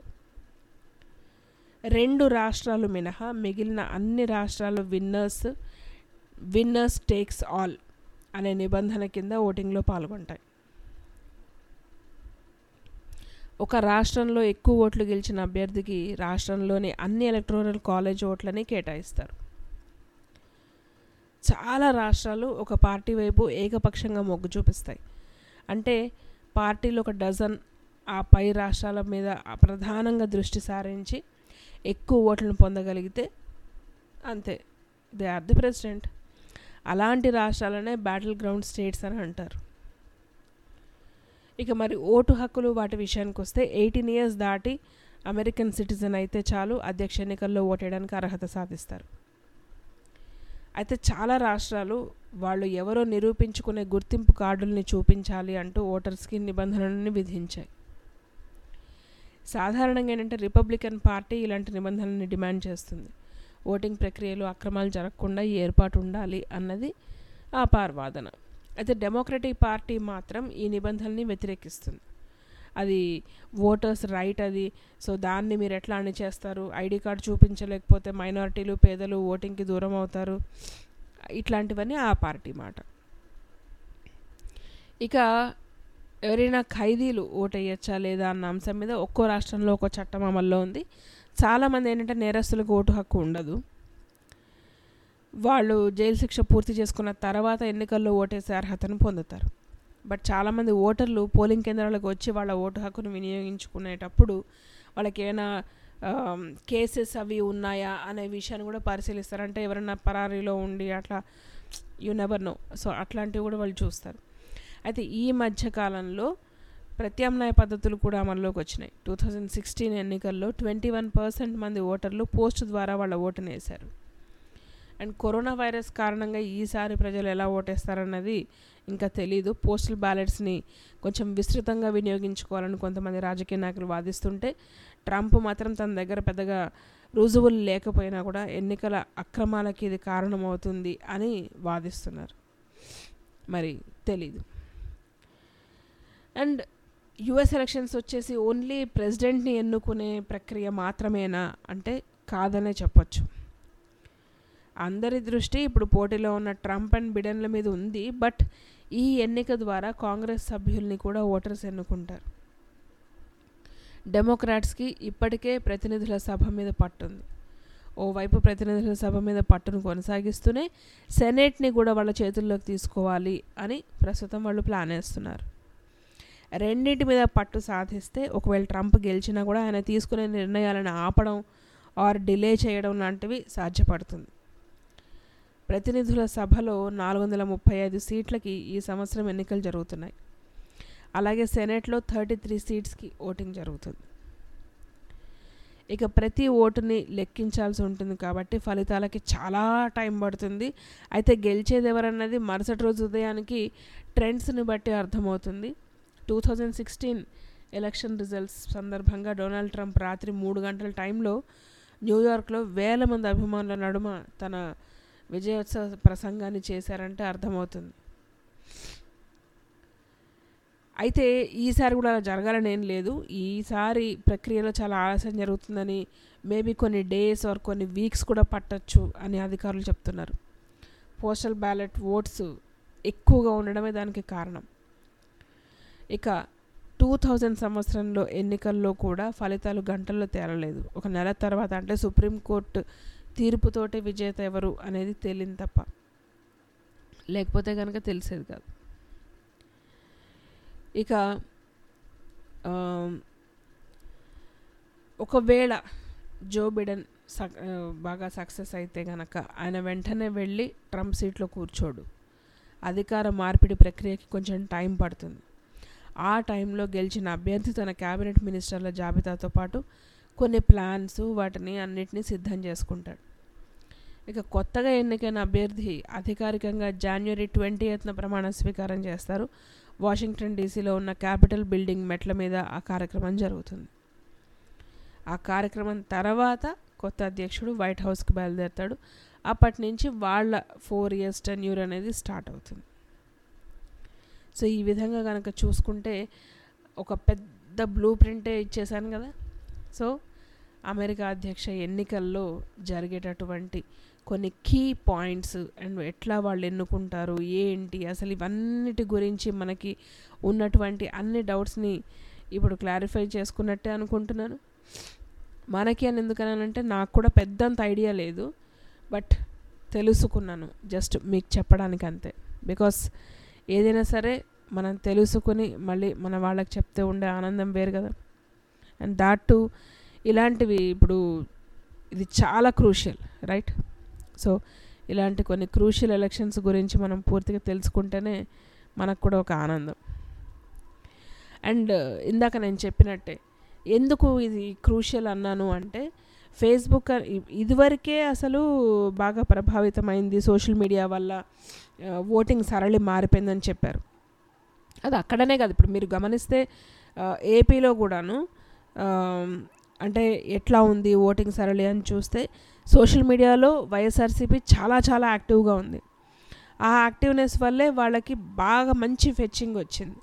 2 రాష్ట్రాలు మినహా మిగిలిన అన్ని రాష్ట్రాలు విన్నర్స్ టేక్స్ ఆల్ అనే నిబంధన కింద ఓటింగ్లో పాల్గొంటాయి. ఒక రాష్ట్రంలో ఎక్కువ ఓట్లు గెలిచిన అభ్యర్థికి రాష్ట్రంలోని అన్ని ఎలక్టోరల్ కాలేజ్ ఓట్లని కేటాయిస్తారు. చాలా రాష్ట్రాలు ఒక పార్టీ వైపు ఏకపక్షంగా మొగ్గు చూపిస్తాయి. అంటే పార్టీలు ఒక డజన్ ఆ పై రాష్ట్రాల మీద ప్రధానంగా దృష్టి సారించి ఎక్కువ ఓట్లను పొందగలిగితే అంతే, దే ఆర్ ది ప్రెసిడెంట్. అలాంటి రాష్ట్రాలనే బ్యాటిల్ గ్రౌండ్ స్టేట్స్ అని అంటారు. ఇక మరి ఓటు హక్కులు వాటి విషయానికి వస్తే 18 years దాటి అమెరికన్ సిటిజన్ అయితే చాలు అధ్యక్ష ఎన్నికల్లో ఓటేయడానికి అర్హత సాధిస్తారు. అయితే చాలా రాష్ట్రాలు వాళ్ళు ఎవరో నిరూపించుకునే గుర్తింపు కార్డుల్ని చూపించాలి అంటూ ఓటర్స్కి నిబంధనలను విధించాయి. సాధారణంగా ఏంటంటే రిపబ్లికన్ పార్టీ ఇలాంటి నిబంధనల్ని డిమాండ్ చేస్తుంది. ఓటింగ్ ప్రక్రియలో అక్రమాలు జరగకుండా ఈ ఏర్పాటు ఉండాలి అన్నది ఆ వాదన. అయితే డెమోక్రటిక్ పార్టీ మాత్రం ఈ నిబంధనల్ని వ్యతిరేకిస్తుంది. అది ఓటర్స్ రైట్ అది, సో దాన్ని మీరు ఎట్లా అని చేస్తారు, ఐడి కార్డు చూపించలేకపోతే మైనారిటీలు పేదలు ఓటింగ్కి దూరం అవుతారు, ఇట్లాంటివన్నీ ఆ పార్టీ మాట. ఇక ఎవరైనా ఖైదీలు ఓటేయచ్చా లేదా అన్న అంశం మీద ఒక్కో రాష్ట్రంలో ఒక్కో చట్టం అమల్లో ఉంది. చాలామంది ఏంటంటే నేరస్తులకు ఓటు హక్కు ఉండదు. వాళ్ళు జైలు శిక్ష పూర్తి చేసుకున్న తర్వాత ఎన్నికల్లో ఓటేసే అర్హతను పొందుతారు. బట్ చాలామంది ఓటర్లు పోలింగ్ కేంద్రాలకు వచ్చి వాళ్ళ ఓటు హక్కును వినియోగించుకునేటప్పుడు వాళ్ళకి ఏమైనా కేసెస్ అవి ఉన్నాయా అనే విషయాన్ని కూడా పరిశీలిస్తారు. అంటే ఎవరైనా పరారీలో ఉండి అట్లా యూ నెవర్ నో, సో అట్లాంటివి కూడా వాళ్ళు చూస్తారు. అయితే ఈ మధ్యకాలంలో ప్రత్యామ్నాయ పద్ధతులు కూడా అమల్లోకి వచ్చినాయి. 2016 ఎన్నికల్లో 21% మంది ఓటర్లు పోస్ట్ ద్వారా వాళ్ళ ఓటును వేశారు. అండ్ కరోనా వైరస్ కారణంగా ఈసారి ప్రజలు ఎలా ఓటేస్తారన్నది ఇంకా తెలీదు. పోస్టల్ బ్యాలెట్స్ని కొంచెం విస్తృతంగా వినియోగించుకోవాలని కొంతమంది రాజకీయ నాయకులు వాదిస్తుంటే, ట్రంప్ మాత్రం తన దగ్గర పెద్దగా రుజువులు లేకపోయినా కూడా ఎన్నికల అక్రమాలకి ఇది కారణమవుతుంది అని వాదిస్తున్నారు. మరి తెలీదు. అండ్ యుఎస్ ఎలక్షన్స్ వచ్చేసి ఓన్లీ ప్రెసిడెంట్ని ఎన్నుకునే ప్రక్రియ మాత్రమేనా అంటే కాదనే చెప్పొచ్చు. అందరి దృష్టి ఇప్పుడు పోటీలో ఉన్న ట్రంప్ అండ్ బిడెన్ల మీద ఉంది. బట్ ఈ ఎన్నిక ద్వారా కాంగ్రెస్ సభ్యుల్ని కూడా ఓటర్స్ ఎన్నుకుంటారు. డెమోక్రాట్స్కి ఇప్పటికే ప్రతినిధుల సభ మీద పట్టుంది. ఓవైపు ప్రతినిధుల సభ మీద పట్టును కొనసాగిస్తూనే సెనేట్ని కూడా వాళ్ళ చేతుల్లోకి తీసుకోవాలి అని ప్రస్తుతం వాళ్ళు ప్లాన్ వేస్తున్నారు. రెండింటి మీద పట్టు సాధిస్తే ఒకవేళ ట్రంప్ గెలిచినా కూడా ఆయన తీసుకునే నిర్ణయాలను ఆపడం ఆర్ డిలే చేయడం లాంటివి సాధ్యపడుతుంది. ప్రతినిధుల సభలో 435 సీట్లకి ఈ సంవత్సరం ఎన్నికలు జరుగుతున్నాయి. అలాగే సెనేట్లో 33 సీట్స్కి ఓటింగ్ జరుగుతుంది. ఇక ప్రతి ఓటుని లెక్కించాల్సి ఉంటుంది కాబట్టి ఫలితాలకి చాలా టైం పడుతుంది. అయితే గెలిచేది ఎవరన్నది మరుసటి రోజు ఉదయానికి ట్రెండ్స్ని బట్టి అర్థమవుతుంది. 2016 ఎలక్షన్ రిజల్ట్స్ సందర్భంగా డొనాల్డ్ ట్రంప్ రాత్రి 3 గంటల టైంలో న్యూయార్క్లో వేల మంది అభిమానుల నడుమ తన విజయోత్సవ ప్రసంగాన్ని చేశారంటే అర్థమవుతుంది. అయితే ఈసారి కూడా అలా జరగాలని ఏం లేదు. ఈసారి ప్రక్రియలో చాలా ఆలస్యం జరుగుతుందని, మేబీ కొన్ని డేస్ ఆర్ కొన్ని వీక్స్ కూడా పట్టచ్చు అని అధికారులు చెప్తున్నారు. పోస్టల్ బ్యాలెట్ ఓట్స్ ఎక్కువగా ఉండడమే దానికి కారణం. ఇక 2000 సంవత్సరంలో ఎన్నికల్లో కూడా ఫలితాలు గంటల్లో తేలలేదు. ఒక నెల తర్వాత అంటే సుప్రీంకోర్టు తీర్పుతోటి విజేత ఎవరు అనేది తేలింది తప్ప, లేకపోతే కనుక తెలిసేది కాదు. ఇక ఒకవేళ జో బిడెన్ బాగా సక్సెస్ అయితే కనుక ఆయన వెంటనే వెళ్ళి ట్రంప్ సీట్లో కూర్చోడు. అధికార మార్పిడి ప్రక్రియకి కొంచెం టైం పడుతుంది. ఆ టైంలో గెలిచిన అభ్యర్థి తన క్యాబినెట్ మినిస్టర్ల జాబితాతో పాటు కొన్ని ప్లాన్స్ వాటిని అన్నిటినీ సిద్ధం చేసుకుంటాడు. ఇక కొత్తగా ఎన్నికైన అభ్యర్థి అధికారికంగా January 20th ప్రమాణ స్వీకారం చేస్తారు. వాషింగ్టన్ డీసీలో ఉన్న క్యాపిటల్ బిల్డింగ్ మెట్ల మీద ఆ కార్యక్రమం జరుగుతుంది. ఆ కార్యక్రమం తర్వాత కొత్త అధ్యక్షుడు వైట్ హౌస్కి బయలుదేరుతాడు. అప్పటి నుంచి వాళ్ళ 4 years టెన్యూర్ అనేది స్టార్ట్ అవుతుంది. సో ఈ విధంగా కనుక చూసుకుంటే ఒక పెద్ద బ్లూ ప్రింటే ఇచ్చేసాను కదా. సో అమెరికా అధ్యక్ష ఎన్నికల్లో జరిగేటటువంటి కొన్ని కీ పాయింట్స్ అండ్ ఎట్లా వాళ్ళు ఎన్నుకుంటారు ఏంటి అసలు ఇవన్నిటి గురించి మనకి ఉన్నటువంటి అన్ని డౌట్స్ని ఇప్పుడు క్లారిఫై చేసుకున్నట్టే అనుకుంటున్నాను. మనకి అని ఎందుకనంటే నాకు కూడా పెద్దంత ఐడియా లేదు, బట్ తెలుసుకున్నాను జస్ట్ మీకు చెప్పడానికి అంతే. బికాస్ ఏదైనా సరే మనం తెలుసుకుని మళ్ళీ మన వాళ్ళకి చెప్తే ఉండే ఆనందం వేరు కదా. అండ్ దాట్ టు ఇలాంటివి ఇప్పుడు ఇది చాలా క్రూషియల్, రైట్? సో ఇలాంటి కొన్ని క్రూషియల్ ఎలక్షన్స్ గురించి మనం పూర్తిగా తెలుసుకుంటేనే మనకు కూడా ఒక ఆనందం. అండ్ ఇందాక నేను చెప్పినట్టే ఎందుకు ఇది క్రూషియల్ అన్నాను అంటే, ఫేస్బుక్ ఇదివరకే అసలు బాగా ప్రభావితమైంది సోషల్ మీడియా వల్ల, ఓటింగ్ సరళి మారిపోయిందని చెప్పారు. అది అక్కడనే కాదు, ఇప్పుడు మీరు గమనిస్తే ఏపీలో కూడాను అంటే ఎట్లా ఉంది ఓటింగ్ సరళి అని చూస్తే సోషల్ మీడియాలో వైఎస్ఆర్సీపీ చాలా చాలా యాక్టివ్గా ఉంది. ఆ యాక్టివ్నెస్ వల్లే వాళ్ళకి బాగా మంచి ఫెచ్చింగ్ వచ్చింది.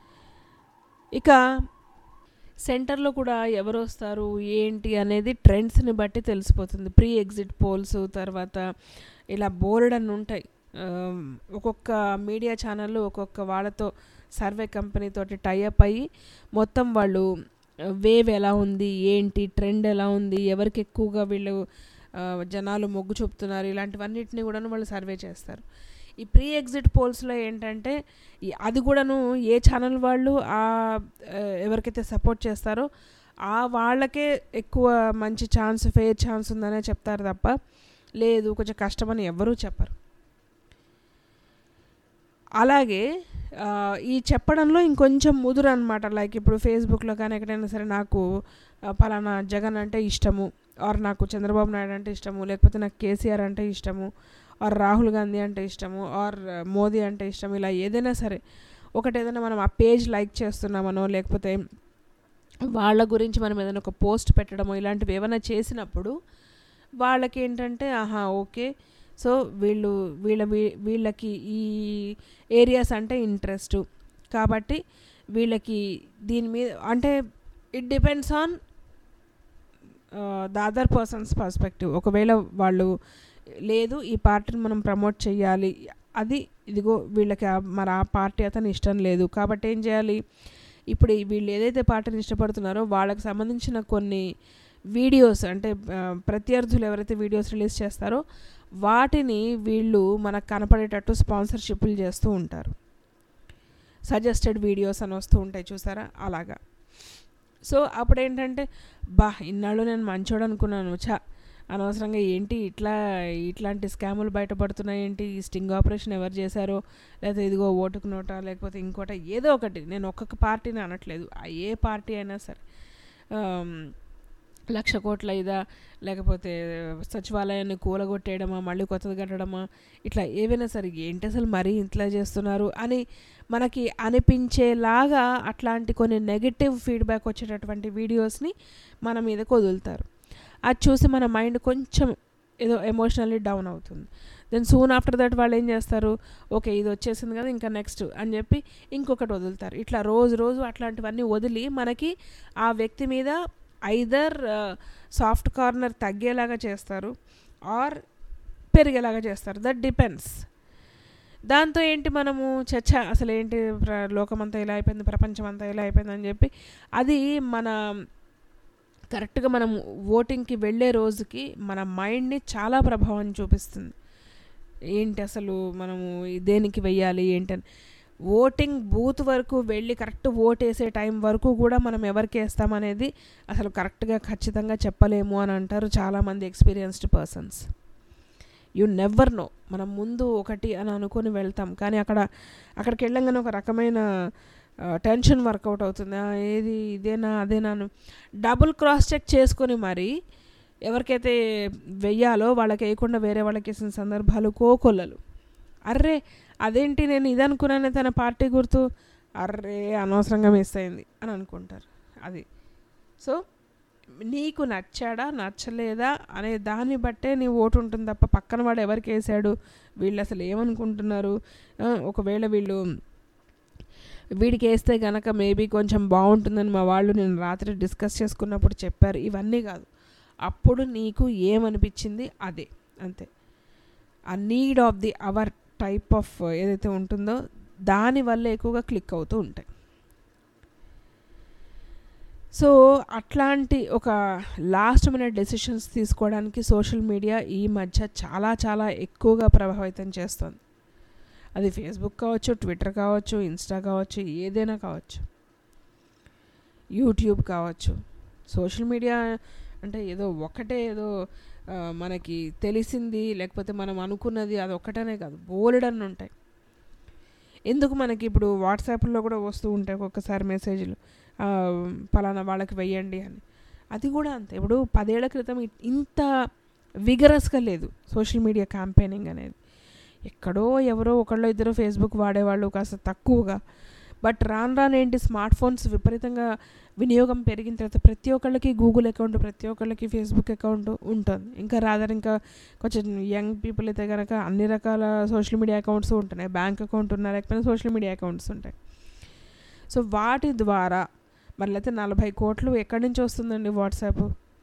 ఇక సెంటర్లో కూడా ఎవరు వస్తారు ఏంటి అనేది ట్రెండ్స్ని బట్టి తెలిసిపోతుంది. ప్రీ ఎగ్జిట్ పోల్స్ తర్వాత ఇలా బోర్డ్ అని ఉంటాయి. ఒక్కొక్క మీడియా ఛానళ్ళు ఒక్కొక్క వాళ్ళతో సర్వే కంపెనీతోటి టైఅప్ అయ్యి మొత్తం వాళ్ళు వేవ్ ఎలా ఉంది ఏంటి ట్రెండ్ ఎలా ఉంది ఎవరికి ఎక్కువగా వీళ్ళు జనాలు మొగ్గు చూపుతున్నారు ఇలాంటివన్నిటిని కూడాను వాళ్ళు సర్వే చేస్తారు. ఈ ప్రీ ఎగ్జిట్ పోల్స్లో ఏంటంటే అది కూడాను ఏ ఛానల్ వాళ్ళు ఎవరికైతే సపోర్ట్ చేస్తారో ఆ వాళ్ళకే ఎక్కువ మంచి ఛాన్స్ ఫెయిర్ ఛాన్స్ ఉందనే చెప్తారు తప్ప లేదు కొంచెం కష్టమని ఎవ్వరూ చెప్పరు. అలాగే ఈ చెప్పడంలో ఇంకొంచెం ముదురు అనమాట. లైక్ ఇప్పుడు ఫేస్బుక్లో కానీ ఎక్కడైనా సరే నాకు పలానా జగన్ అంటే ఇష్టము, ఆర్ నాకు చంద్రబాబు నాయుడు అంటే ఇష్టము, లేకపోతే నాకు కేసీఆర్ అంటే ఇష్టము, ఆర్ రాహుల్ గాంధీ అంటే ఇష్టము, ఆర్ మోదీ అంటే ఇష్టము, ఇలా ఏదైనా సరే ఒకటి ఏదైనా మనం ఆ పేజ్ లైక్ చేస్తున్నామనో లేకపోతే వాళ్ళ గురించి మనం ఏదైనా ఒక పోస్ట్ పెట్టడమో ఇలాంటివి ఏమైనా చేసినప్పుడు వాళ్ళకి ఏంటంటే ఆహా ఓకే సో వీళ్ళకి ఈ ఏరియాస్ అంటే ఇంట్రెస్ట్ కాబట్టి వీళ్ళకి దీని మీద అంటే it depends on the other persons perspective. ఒకవేళ వాళ్ళు లేదు ఈ పార్టీని మనం ప్రమోట్ చేయాలి అది ఇదిగో వీళ్ళకి మరి ఆ పార్టీ అతను ఇష్టం లేదు కాబట్టి ఏం చేయాలి, ఇప్పుడు వీళ్ళు ఏదైతే పార్టీని ఇష్టపడుతున్నారో వాళ్ళకి సంబంధించిన కొన్ని వీడియోస్ అంటే ప్రత్యర్థులు ఎవరైతే వీడియోస్ రిలీజ్ చేస్తారో వాటిని వీళ్ళు మనకు కనపడేటట్టు స్పాన్సర్షిప్లు చేస్తూ ఉంటారు. సజెస్టెడ్ వీడియోస్ అని వస్తూ ఉంటాయి చూసారా అలాగా. సో అప్పుడు ఏంటంటే ఇన్నాళ్ళు నేను మంచోడు అనుకున్నాను అనవసరంగా ఏంటి ఇట్లాంటి స్కాములు బయటపడుతున్నాయి ఏంటి, ఈ స్టింగ్ ఆపరేషన్ ఎవరు చేశారో లేకపోతే ఇదిగో ఓటుకు నోటా లేకపోతే ఇంకోట ఏదో ఒకటి, నేను ఒక్కొక్క పార్టీని అనట్లేదు, ఏ పార్టీ అయినా సరే 1,00,000 కోట్ల ఇదా లేకపోతే సచివాలయాన్ని కూలగొట్టేయడమా మళ్ళీ కొత్తది కట్టడమా ఇట్లా ఏవైనా సరే ఏంటి అసలు మరీ ఇంట్లో చేస్తున్నారు అని మనకి అనిపించేలాగా అట్లాంటి కొన్ని నెగిటివ్ ఫీడ్బ్యాక్ వచ్చేటటువంటి వీడియోస్ని మన మీదకి వదులుతారు. అది చూసి మన మైండ్ కొంచెం ఏదో ఎమోషనల్లీ డౌన్ అవుతుంది. దెన్ సూన్ ఆఫ్టర్ దట్ వాళ్ళు ఏం చేస్తారు, ఓకే ఇది వచ్చేసింది కదా ఇంకా నెక్స్ట్ అని చెప్పి ఇంకొకటి వదులుతారు. ఇట్లా రోజు అట్లాంటివన్నీ వదిలి మనకి ఆ వ్యక్తి మీద ఐదర్ సాఫ్ట్ కార్నర్ తగ్గేలాగా చేస్తారు ఆర్ పెరిగేలాగా చేస్తారు, దట్ డిపెండ్స్. దాంతో ఏంటి మనము అసలు ఏంటి లోకమంతా ఇలా అయిపోయింది ప్రపంచం అంతా ఇలా అయిపోయింది అని చెప్పి అది మన కరెక్ట్గా మనం ఓటింగ్కి వెళ్ళే రోజుకి మన మైండ్ని చాలా ప్రభావం చూపిస్తుంది. ఏంటి అసలు మనము దేనికి వెయ్యాలి ఏంటని ఓటింగ్ బూత్ వరకు వెళ్ళి కరెక్ట్ ఓట్ వేసే టైం వరకు కూడా మనం ఎవరికి వేస్తామనేది అసలు కరెక్ట్గా ఖచ్చితంగా చెప్పలేము అని అంటారు చాలామంది experienced persons. You never know, మనం ముందు ఒకటి అని అనుకొని వెళ్తాం కానీ అక్కడికి వెళ్ళంగానే ఒక రకమైన టెన్షన్ వర్కౌట్ అవుతుంది, ఏది ఇదేనా అదేనా డబుల్ క్రాస్ చెక్ చేసుకొని మరి ఎవరికైతే వెయ్యాలో వాళ్ళకి వేయకుండా వేరే వాళ్ళకి వేసిన సందర్భాలు కోకొల్లలు. అర్రే అదేంటి నేను ఇది అనుకున్నానే తన పార్టీ గుర్తు, అర్రే అనవసరంగా మిస్ అయింది అని అనుకుంటారు. అది సో నీకు నచ్చాడా నచ్చలేదా అనే దాన్ని బట్టే నీ ఓటు ఉంటుంది తప్ప పక్కన వాడు ఎవరికి వేసాడు, వీళ్ళు అసలు ఏమనుకుంటున్నారు, ఒకవేళ వీడికి వేస్తే కనుక మేబీ కొంచెం బాగుంటుందని మా వాళ్ళు నేను రాత్రి డిస్కస్ చేసుకున్నప్పుడు చెప్పారు, ఇవన్నీ కాదు. అప్పుడు నీకు ఏమనిపించింది అదే, అంతే. ఆ need of the hour type of ఏదైతే ఉంటుందో దానివల్ల ఎక్కువగా క్లిక్ అవుతూ ఉంటాయి. సో అట్లాంటి ఒక లాస్ట్ మినిట్ డెసిషన్స్ తీసుకోవడానికి సోషల్ మీడియా ఈ మధ్య చాలా చాలా ఎక్కువగా ప్రభావితం చేస్తుంది. అది ఫేస్బుక్ కావచ్చు, ట్విట్టర్ కావచ్చు, ఇన్స్టా కావచ్చు, ఏదైనా కావచ్చు, యూట్యూబ్ కావచ్చు. సోషల్ మీడియా అంటే ఏదో మనకి తెలిసింది లేకపోతే మనం అనుకున్నది అది ఒక్కటనే కాదు, బోలెడన్ని ఉంటాయి. ఎందుకు మనకి ఇప్పుడు వాట్సాప్లో కూడా వస్తూ ఉంటాయి ఒక్కొక్కసారి మెసేజ్లు, పలానా వాళ్ళకి వెయ్యండి అని. అది కూడా అంతే. ఇప్పుడు 10 ఏళ్ల క్రితం ఇంత విగరస్గా లేదు సోషల్ మీడియా క్యాంపెయినింగ్ అనేది. ఎక్కడో ఎవరో ఒకళ్ళో ఇద్దరు ఫేస్బుక్ వాడేవాళ్ళు కాస్త తక్కువగా. బట్ రాను స్మార్ట్ ఫోన్స్ విపరీతంగా వినియోగం పెరిగిన తర్వాత ప్రతి ఒక్కళ్ళకి గూగుల్ అకౌంట్, ప్రతి ఒక్కళ్ళకి ఫేస్బుక్ అకౌంట్ ఉంటుంది. ఇంకా ఇంకా కొంచెం యంగ్ పీపుల్ అయితే కనుక అన్ని రకాల సోషల్ మీడియా అకౌంట్స్ ఉంటున్నాయి. బ్యాంక్ అకౌంట్ ఉన్నా లేకపోతే సోషల్ మీడియా అకౌంట్స్ ఉంటాయి. సో వాటి ద్వారా మరి లేకపోతే 40 కోట్లు ఎక్కడి నుంచి వస్తుందండి వాట్సాప్.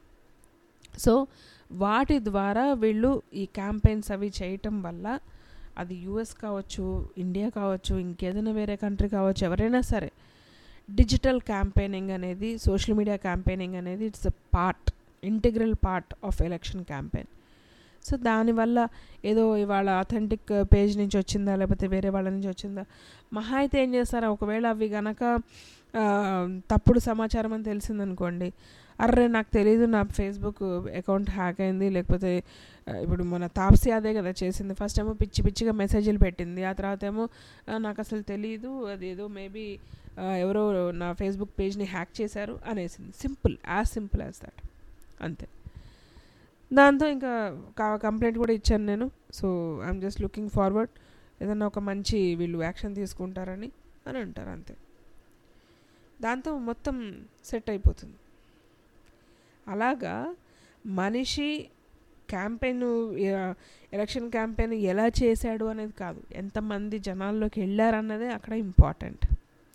సో వాటి ద్వారా వీళ్ళు ఈ క్యాంపెయిన్స్ అవి చేయటం వల్ల అది యూఎస్ కావచ్చు, ఇండియా కావచ్చు, ఇంకేదైనా వేరే కంట్రీ కావచ్చు, ఎవరైనా సరే డిజిటల్ క్యాంపెయినింగ్ అనేది, సోషల్ మీడియా క్యాంపెయినింగ్ అనేది it's integral part of election campaign. So దానివల్ల ఏదో ఇవాళ అథెంటిక్ పేజ్ నుంచి వచ్చిందా లేకపోతే వేరే వాళ్ళ నుంచి వచ్చిందా, మహా అయితే ఏం చేస్తారా, ఒకవేళ అవి గనక తప్పుడు సమాచారం అని తెలిసిందనుకోండి, అర్రే నాకు తెలీదు నా ఫేస్బుక్ అకౌంట్ హ్యాక్ అయింది, లేకపోతే ఇప్పుడు మన తాప్సీ అదే కదా చేసింది, ఫస్ట్ ఏమో పిచ్చిగా మెసేజ్లు పెట్టింది, ఆ తర్వాత ఏమో నాకు అసలు తెలీదు, అదేదో మేబీ ఎవరో నా ఫేస్బుక్ పేజ్ని హ్యాక్ చేశారు అనేసింది. సింపుల్ యాజ్ దట్, అంతే. దాంతో ఇంకా కంప్లైంట్ కూడా ఇచ్చాను నేను. So I'm just looking forward ఏదన్నా ఒక మంచి వీళ్ళు యాక్షన్ తీసుకుంటారని అని అంటారు, అంతే. దాంతో మొత్తం సెట్ అయిపోతుంది. అలాగా మనిషి క్యాంపెయిన్, ఎలక్షన్ క్యాంపెయిన్ ఎలా చేశాడు అనేది కాదు, ఎంతమంది జనాల్లోకి వెళ్ళారన్నదే అక్కడ ఇంపార్టెంట్.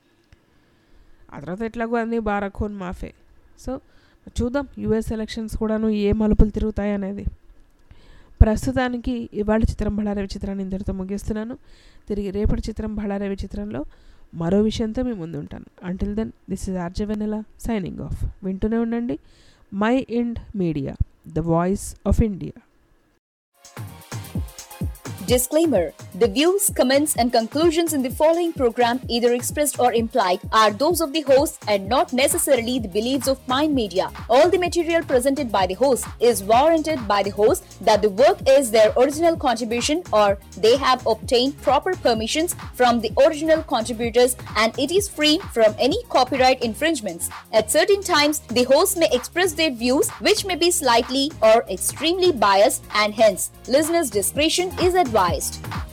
ఆ తర్వాత ఎట్లాగో అన్నీ బారాఖోన్ మాఫే. సో చూద్దాం యుఎస్ ఎలక్షన్స్ కూడాను ఏ మలుపులు తిరుగుతాయి అనేది. ప్రస్తుతానికి ఇవాళ చిత్రం బళ్ళారే విచిత్రాన్ని ఇంతటితో ముగిస్తున్నాను. తిరిగి రేపటి చిత్రం బళ్ళారే విచిత్రంలో మరో విషయంతో మీ ముందు ఉంటాను. Until then this is RJ Vennela signing off. వింటూనే ఉండండి mind media, the voice of India. Disclaimer: the views, comments and conclusions in the following program, either expressed or implied, are those of the host and not necessarily the beliefs of Mind Media. All the material presented by the host is warranted by the host that the work is their original contribution or they have obtained proper permissions from the original contributors and it is free from any copyright infringements. At certain times, the host may express their views which may be slightly or extremely biased and hence listeners' discretion is advised.